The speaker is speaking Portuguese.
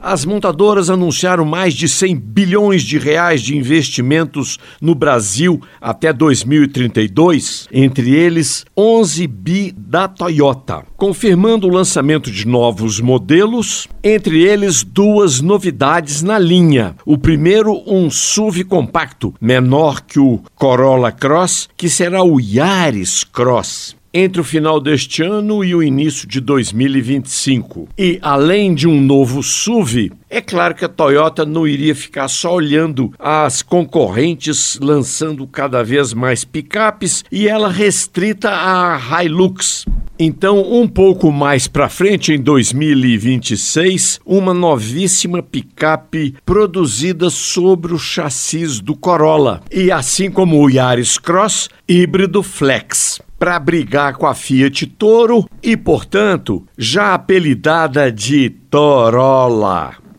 As montadoras anunciaram mais de 100 bilhões de reais de investimentos no Brasil até 2032, entre eles 11 bi da Toyota, confirmando o lançamento de novos modelos, entre eles duas novidades na linha. O primeiro, um SUV compacto, menor que o Corolla Cross, que será o Yaris Cross, entre o final deste ano e o início de 2025. E, além de um novo SUV, é claro que a Toyota não iria ficar só olhando as concorrentes lançando cada vez mais picapes e ela restrita a Hilux. Então, um pouco mais para frente, em 2026, uma novíssima picape produzida sobre o chassis do Corolla. E assim como o Yaris Cross, híbrido flex, para brigar com a Fiat Toro e, portanto, já apelidada de Torolla.